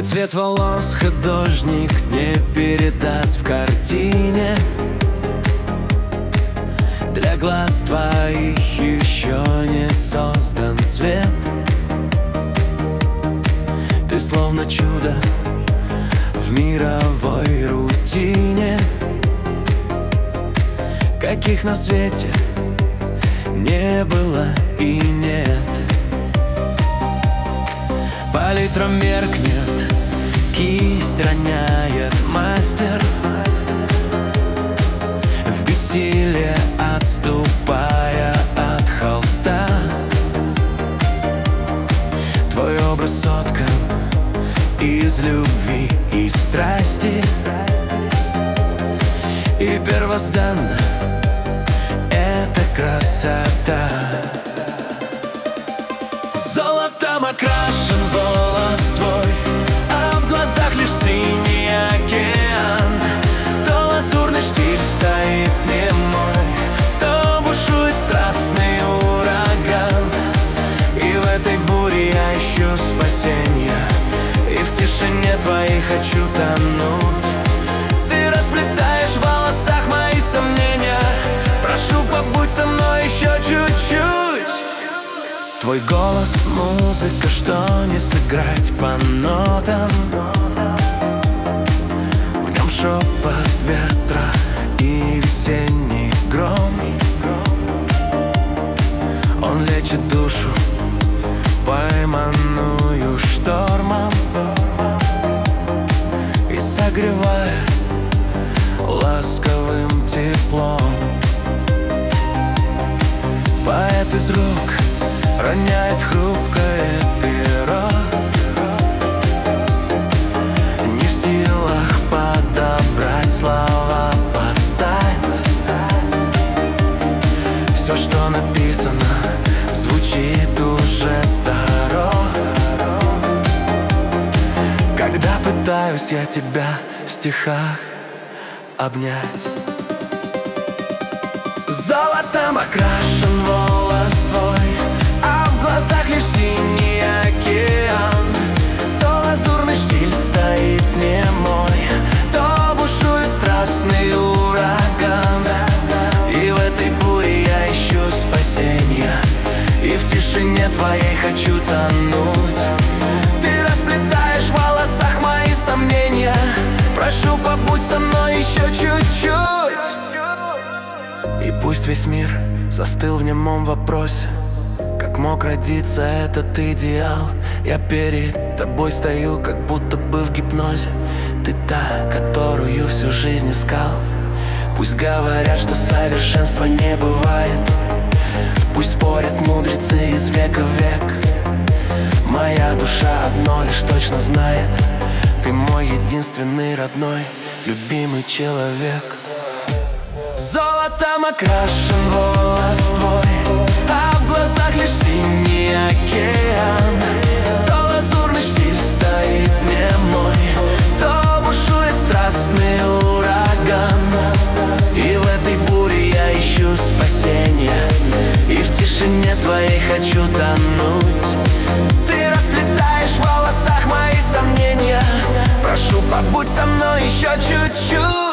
Цвет волос художник не передаст в картине. Для глаз твоих еще не создан цвет. Ты словно чудо в мировой рутине, каких на свете не было и нет. Палитра меркнет, кисть роняет мастер, в бессилие отступая от холста. Твой образ соткан из любви и страсти, и первозданна эта красота. Золотом окрашен волос твой, а в глазах лишь синий океан. То лазурный штиль стоит немой, то бушует страстный ураган. И в этой буре я ищу спасенья, и в тишине твоей хочу тонуть. Ты расплетаешь в волосах мои сомнения. Прошу, побудь со мной еще чуть-чуть. Твой голос — музыка, что не сыграть по нотам. В нем шепот ветра и весенний гром. Он лечит душу, пойманную штормом, и согревает ласковым теплом. Поэт из рук роняет хрупкое перо, не в силах подобрать слова под стать. Все, что написано, звучит уже старо. Когда пытаюсь я тебя в стихах обнять. Золотом окрашен волос твой, а в глазах лишь синий океан. То лазурный штиль стоит немой, то бушует страстный ураган. И в этой буре я ищу спасенья, и в тишине твоей хочу тонуть. Ты расплетаешь в волосах мои сомнения. Прошу, побудь со мной еще чуть-чуть. И пусть весь мир застыл в немом вопросе, как мог родиться этот идеал. Я перед тобой стою, как будто бы в гипнозе. Ты та, которую всю жизнь искал. Пусть говорят, что совершенства не бывает, пусть спорят мудрецы из века в век. Моя душа одно лишь точно знает: ты мой единственный родной, любимый человек. Золотом окрашен волос твой, а в глазах лишь синий океан. То лазурный штиль стоит немой, то бушует страстный ураган. И в этой буре я ищу спасенья, и в тишине твоей хочу тонуть. Ты расплетаешь в волосах мои сомнения. Прошу, побудь со мной еще чуть-чуть.